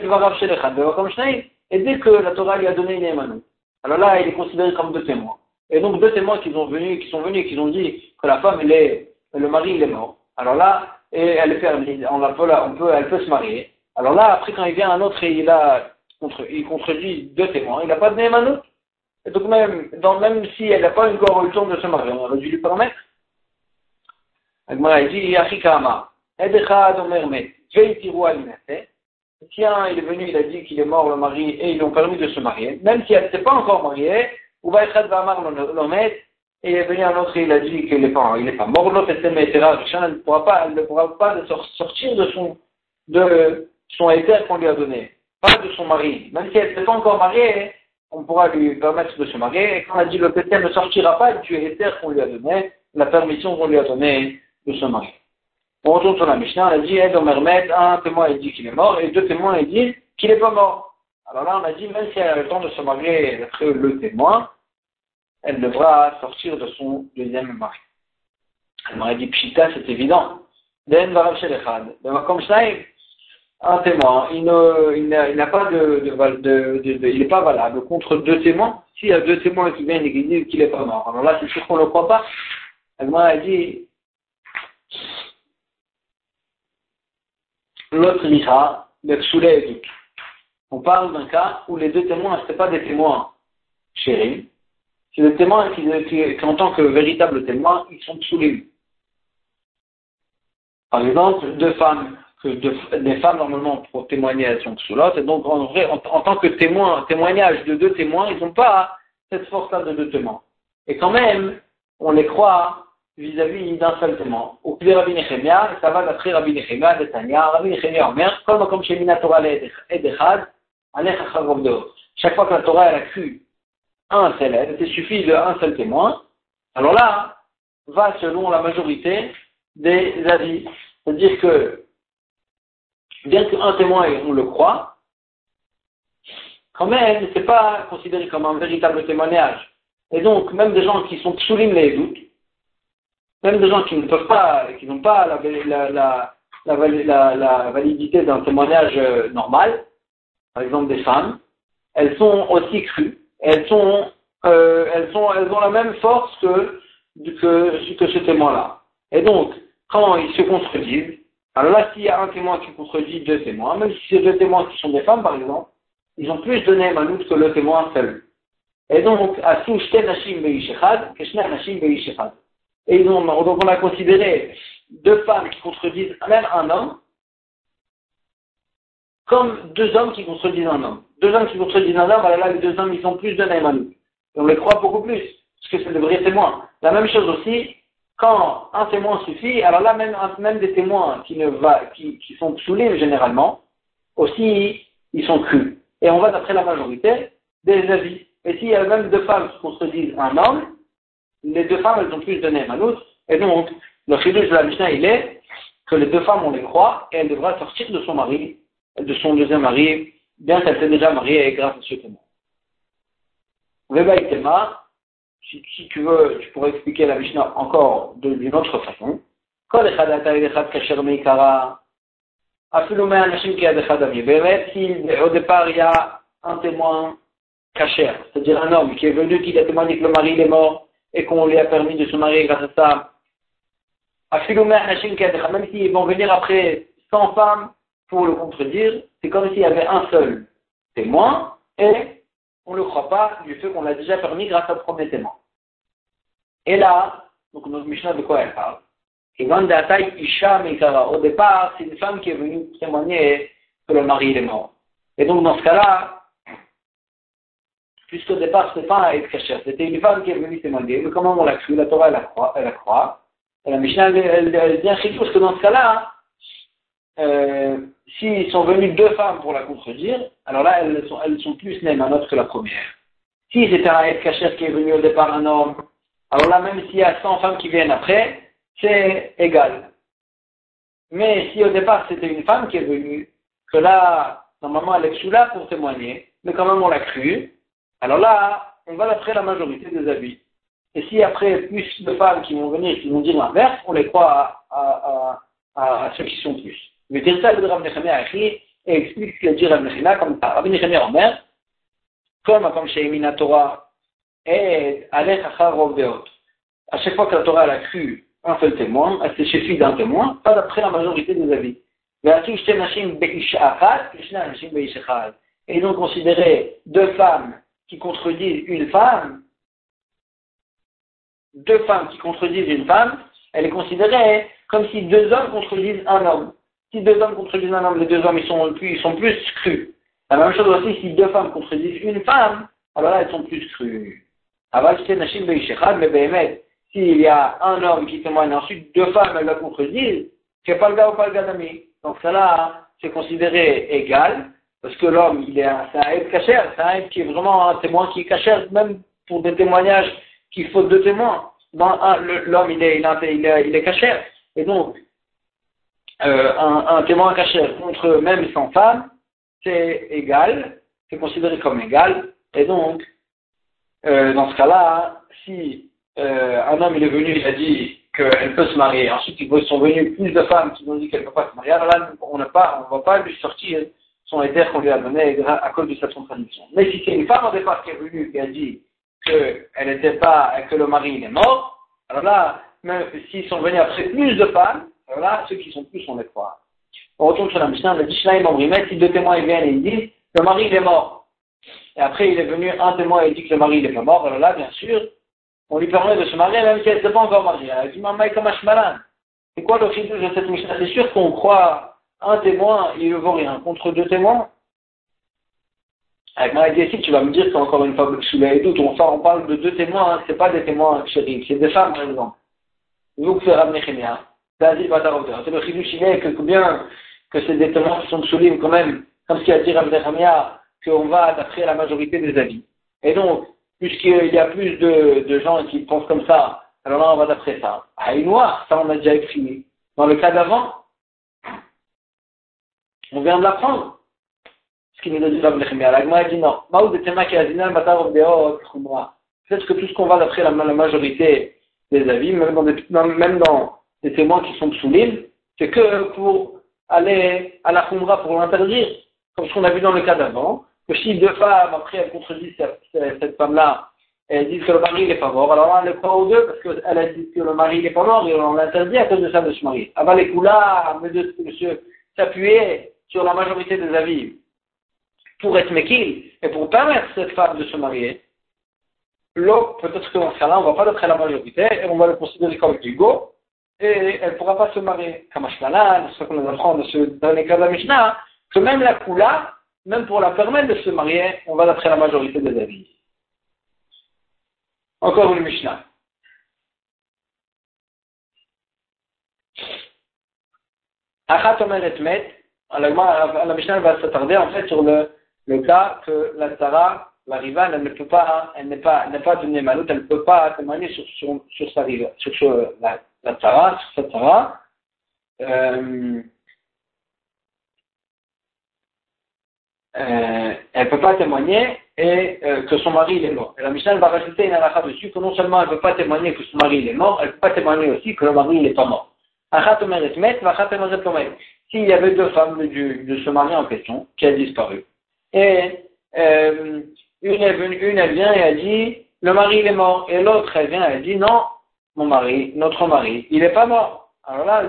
que la Torah lui a donné une émanouche, alors là il est considéré comme deux témoins. Et donc deux témoins qui sont venus, qui sont venus, qui ont dit que la femme elle est, le mari il est mort. Alors là, et elle est permise, on la peut, on peut, elle peut se marier. Alors là après quand il vient un autre et il a contre, il contredit deux témoins, il n'a pas donné émanouche. Et donc même, dans, même si elle n'a pas encore eu le temps de se marier, on aurait dû lui permettre. Agmara dit, Yachikama, Edechad Omer Met, Veitiru Alinate. Tiens, il est venu, il a dit qu'il est mort le mari et ils lui ont permis de se marier. Même si elle ne s'est pas encore mariée, ou Vaïchad Vamar Lomet, et il est venu un autre et il a dit qu'il n'est pas, il n'est pas mort, l'autre était Meitera, elle ne pourra pas, elle ne pourra pas sortir de son, de son éther qu'on lui a donné. Pas de son mari. Même si elle ne s'est pas encore mariée, on pourra lui permettre de se marier, et quand on a dit le péter ne sortira pas, tu es l'éther qu'on lui a donné, la permission qu'on lui a donnée de se marier. On retourne sur la Mishnah, on a dit, Ed Omer Met, un témoin il dit qu'il est mort, et deux témoins ils disent qu'il n'est pas mort. Alors là on a dit, même si elle a le temps de se marier d'être le témoin, elle devra sortir de son deuxième mari. Elle m'aurait dit, Pshita, c'est évident. Den Varav Shelechad, comme ça, un témoin, il, ne, il, n'a, il n'a pas de, de, de, de, de il n'est pas valable contre deux témoins. S'il y a deux témoins qui viennent et qui disent qu'il n'est pas mort, alors là c'est sûr qu'on ne le croit pas. Elle m'a dit, l'autre dira, le Ksoulet et tout. On parle d'un cas où les deux témoins, ce n'est pas des témoins chéris, c'est des témoins qui, qui, qui en tant que véritables témoins, ils sont Ksoulim. Par exemple, deux femmes. Que de, les femmes, normalement, pour témoigner, elles sont ksoulotes, et donc, en vrai, en, en tant que témoin, témoignage de deux témoins, ils n'ont pas cette force-là de deux témoins. Et quand même, on les croit vis-à-vis d'un seul témoin. Au plus de Rabbi Nechemia, ça va d'après Rabbi Nechemia, de Tanya, Rabbi Nechemia, Omer, comme comme chez Mina Torah Edechad, Alech Achagov Deo. Chaque fois que la Torah, elle a cru un seul aide, il suffit d'un seul témoin, alors là, va selon la majorité des avis. C'est-à-dire que, bien qu'un témoin, on le croit, quand même, ce n'est pas considéré comme un véritable témoignage. Et donc, même des gens qui sont psoulim les doutes, même des gens qui ne peuvent pas, qui n'ont pas la, la, la, la, la, la validité d'un témoignage normal, par exemple des femmes, elles sont aussi crues, elles sont, euh, elles sont, elles ont la même force que, que, que ce témoin-là. Et donc, quand ils se contredisent, alors là, s'il y a un témoin qui contredit deux témoins, même si c'est deux témoins qui sont des femmes, par exemple, ils ont plus donné manout que le témoin seul. Et donc, Asou Shte Nashim Beishechad, Keshne Nashim Beishechad. Et ils ont, donc on a considéré deux femmes qui contredisent même un homme, comme deux hommes qui contredisent un homme. Deux hommes qui contredisent un homme, alors là, les deux hommes, ils ont plus donné manout. Et on les croit beaucoup plus, parce que c'est de vrais témoins. La même chose aussi, quand un témoin suffit, alors là, même, même des témoins qui, ne va, qui, qui sont psoulés généralement, aussi, ils sont crus. Et on va d'après la majorité des avis. Et s'il y a même deux femmes qui contredisent un homme, les deux femmes, elles ont plus de Neymanut. Et donc, le chidouche de la Mishnah, il est que les deux femmes, on les croit, et elle devra sortir de son mari, de son deuxième mari, bien qu'elle s'est déjà mariée grâce à ce témoin. Vebaï Tema, si, si tu veux, tu pourrais expliquer la Mishnah encore d'une autre façon. Kol echad ata echad kasher meikara, afilu me anashim ki ad echad ami. Béret, si au départ il y a un témoin kasher, c'est-à-dire un homme qui est venu, qui a témoigné que le mari est mort, et qu'on lui a permis de se marier grâce à ça, afilu me anashim ki ad echad, même s'ils vont venir après cent femmes pour le contredire, c'est comme s'il y avait un seul témoin, et on ne le croit pas du fait qu'on l'a déjà permis grâce au premier témoin. Et là, donc notre Mishnah, de quoi elle parle? Au départ, c'est une femme qui est venue témoigner que le mari est mort. Et donc dans ce cas-là, puisqu'au départ, ce n'est pas un Eid Kasher, c'était une femme qui est venue témoigner. Mais comment on l'a cru? La Torah, elle la croit. Elle la croit. Et la Mishnah, elle, elle, elle dit un chitou, parce que dans ce cas-là, euh, s'ils sont venus deux femmes pour la contredire, alors là, elles sont, elles sont plus neymanot que la première. Si c'était un Eid Kasher qui est venu au départ un homme, alors là, même s'il y a cent femmes qui viennent après, c'est égal. Mais si au départ c'était une femme qui est venue, que là, normalement elle est sous là pour témoigner, mais quand même on l'a cru, alors là, on va d'après la majorité des avis. Et si après plus de femmes qui vont venir et qui vont dire l'inverse, on les croit à, à, à, à ceux qui sont plus. Mais dire ça, le Rav Nechemia a écrit et explique ce qu'il a dit Rav Nechemia comme ça. Rav Nechemia Omer, comme comme chez Emina Torah, et Alech Achar Rov Deot. À chaque fois que la Torah elle a cru un seul témoin, elle s'est suffit d'un témoin, pas d'après la majorité des avis. Et donc considérer deux femmes qui contredisent une femme, deux femmes qui contredisent une femme, elle est considérée comme si deux hommes contredisent un homme. Si deux hommes contredisent un homme, les deux hommes ils sont plus, ils sont plus crus. La même chose aussi, si deux femmes contredisent une femme, alors là elles sont plus crues. Mais Béhémet, s'il y a un homme qui témoigne, ensuite deux femmes, elles la contredisent, c'est pas le gars ou pas le gars d'ami. Donc ça là, c'est considéré égal, parce que l'homme, il est un, c'est un aide cachère, c'est un aide qui est vraiment un témoin qui est cachère, même pour des témoignages qu'il faut deux témoins. Dans un, le, l'homme, il est, il est, il est, il est cachère. Et donc, euh, un, un témoin cachère contre même cent femmes, c'est égal, c'est considéré comme égal. Et donc, euh, dans ce cas-là, si Euh, un homme il est venu, il a dit qu'elle peut se marier. Ensuite, ils sont venus plus de femmes qui ont dit qu'elle ne peut pas se marier. Alors là, on n'a pas, on ne va pas lui sortir son éder qu'on lui a donné à cause de sa contradiction. Mais si c'est une femme au départ qui est venue qui a dit qu'elle n'était pas, que le mari il est mort, alors là, même s'ils sont venus après plus de femmes, alors là, ceux qui sont plus, on les croit. On retourne sur la Mishnah, on a dit Shnaïm Amrimet, si deux témoins ils viennent et ils disent que le mari il est mort. Et après, il est venu un témoin et il dit que le mari il est pas mort. Alors là, bien sûr, on lui permet de se marier même si elle n'était pas encore mariée. Elle dit, maman, comme Ashmalan. C'est quoi le chidouche de cette Mishnah? C'est sûr qu'on croit un témoin, il ne vaut rien. Contre deux témoins, avec ma ici, tu vas me dire qu'encore une fois, sous les doutes, on, on parle de deux témoins, hein, c'est pas des témoins chéris, c'est des femmes, par exemple. Vous que c'est Rav Nechemia, c'est le chidouche, il est que bien que c'est des témoins qui sont soulignés quand même, comme ce qu'a dit Rav Nechemia, qu'on va d'après la majorité des avis. Et donc, puisqu'il y a plus de, de gens qui pensent comme ça, alors là on va d'après ça. Ah, une noire, ça on a déjà écrit. Dans le cas d'avant, on vient de l'apprendre. Ce qui nous a dit Rav Nechemia. L'Agma a dit non. Peut-être que tout ce qu'on va d'après la, la majorité des avis, même dans des, dans, même dans des témoins qui sont psoulim, c'est que pour aller à la khumra, pour l'interdire, comme ce qu'on a vu dans le cas d'avant, que si deux femmes, après, elles contredisent cette, cette femme-là, elles disent que le mari n'est pas mort, alors là, on les croit aux deux, parce qu'elle a dit que le mari n'est pas mort, et on l'interdit à cause de ça de se marier. Avant les coups-là, mais de, de se, s'appuyer sur la majorité des avis, pour être méquille, et pour permettre à cette femme de se marier, l'autre, peut-être que dans ce cas-là, on ne va pas d'après la majorité, et on va le considérer comme Hugo, et elle ne pourra pas se marier. Comme Ashmalan, c'est ce qu'on apprend dans les cas de la Mishnah, que même la coula, même pour la permettre de se marier, on va d'après la majorité des avis. Encore une Mishnah. Achat omer et met, La, la Mishnah va s'attarder en fait sur le, le cas que la Tzara, la rivale, elle ne peut pas, elle n'est pas, elle n'est pas devenue maloute, elle ne peut pas témoigner sur, sur, sur sa rive, sur, sur la, la Tzara, sur sa Tzara. Euh, euh, elle ne peut pas témoigner et euh, que son mari il est mort. Et la Mishnah va rajouter une halakha dessus que non seulement elle ne peut pas témoigner que son mari il est mort, elle ne peut pas témoigner aussi que le mari il n'est pas mort. S'il y avait deux femmes de, de ce mari en question qui a disparu, et euh, une, est venue, une elle vient et elle dit le mari il est mort, et l'autre elle vient et elle dit non, mon mari, notre mari, il n'est pas mort. Alors là,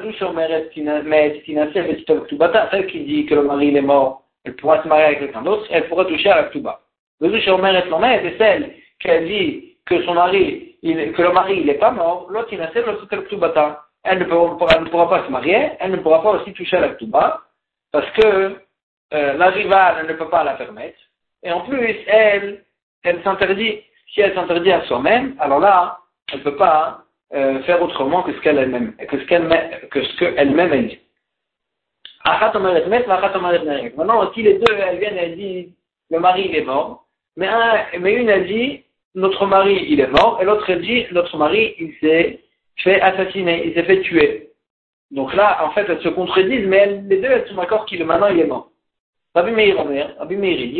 celle qui dit que le mari il est mort, elle pourra se marier avec quelqu'un d'autre, elle pourra toucher à la Ktuba. Et celle qui a dit que son mari, il, que le mari il n'est pas mort, l'autre il a celle de elle ne, pourra, elle ne pourra pas se marier, elle ne pourra pas aussi toucher à la Ktuba, parce que euh, la rivale elle ne peut pas la permettre, et en plus, elle, elle s'interdit, si elle s'interdit à soi-même, alors là, elle ne peut pas euh, faire autrement que ce qu'elle elle-même, que ce qu'elle, que ce qu'elle-même elle dit. Maintenant, si les deux, elles viennent, elles disent, le mari il est mort, mais, un, mais une elle dit, notre mari il est mort, et l'autre elle dit, notre mari il s'est fait assassiner, il s'est fait tuer. Donc là, en fait, elles se contredisent, mais elles, les deux, elles sont d'accord qu'il maintenant il est mort. Rabbi Meir Omer, Rabbi Meir dit,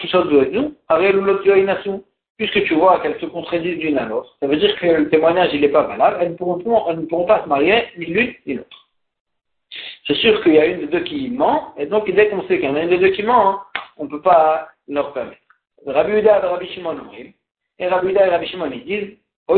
puisque tu vois qu'elles se contredisent l'une à l'autre, ça veut dire que le témoignage il n'est pas valable, elles ne pourront, elles ne pourront pas se marier, ni l'une ni l'autre. C'est sûr qu'il y a une des deux qui ment, et donc dès qu'on sait qu'il y en a une des deux qui ment, hein, on ne peut pas leur permettre. Rabbi Uda et Rabbi Shimon et Rabbi Uda et Rabbi Shimon ils disent,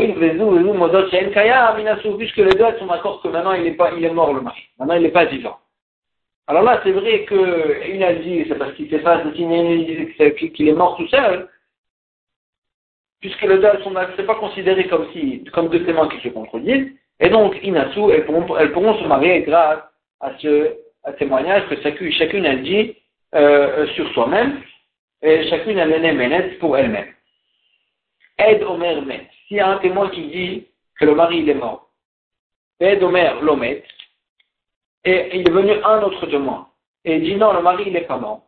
puisque les deux sont d'accord que maintenant il est, pas, il est mort le mari, maintenant il n'est pas vivant. Alors là c'est vrai qu'une a dit c'est parce qu'il s'est fait assassiner, qu'il est mort tout seul, puisque les deux sont c'est pas considéré comme si comme deux témoins qui se contredisent, et donc Inasu elles pourront, elles pourront se marier grâce à ce à témoignage que chacune, chacune elle dit euh, sur soi-même, et chacune elle est ménette pour elle-même. Aide Omer met. S'il y a un témoin qui dit que le mari il est mort, Aide Omer l'omet, et il est venu un autre témoin, et il dit non, le mari il n'est pas mort.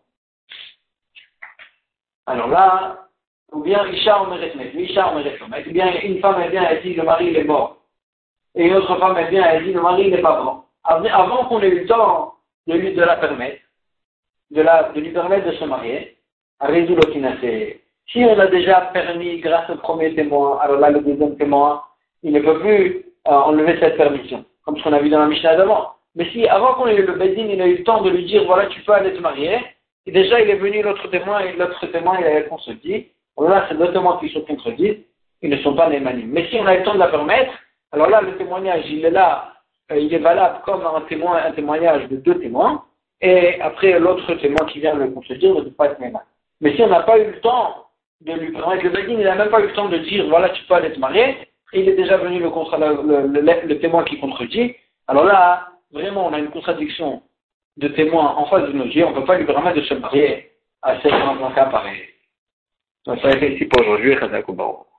Alors là, ou bien Isha Omeret met, Isha Omeret l'omet, ou bien une femme elle vient et dit le mari il est mort, et une autre femme elle vient et dit le mari il n'est pas mort. Avant qu'on ait eu le temps de lui de la permettre, de, la, de lui permettre de se marier, à résoudre l'otinacé. Si on a déjà permis grâce au premier témoin, alors là le deuxième témoin, il ne peut plus euh, enlever cette permission, comme ce qu'on a vu dans la Mishnah d'avant. Mais si avant qu'on ait eu le Bédine, il a eu le temps de lui dire voilà tu peux aller te marier, et déjà il est venu l'autre témoin et l'autre témoin il a contredit, alors là c'est deux témoins qui se contredisent, ils ne sont pas némanim. Mais si on a eu le temps de la permettre, alors là le témoignage il est là, euh, il est valable comme un témoin, un témoignage de deux témoins, et après l'autre témoin qui vient le contredire ne peut pas être némanim. Mais si on n'a pas eu le temps de lui permettre, le Bédine, il n'a même pas eu le temps de dire voilà tu peux aller te marier, et il est déjà venu le, contre, le, le, le, le témoin qui contredit, alors là, vraiment on a une contradiction de témoin en face de nos yeux, on ne peut pas lui permettre de se marier à ce dans un cas pareil. Donc ça a été ici pour aujourd'hui, Khazak Oubaro.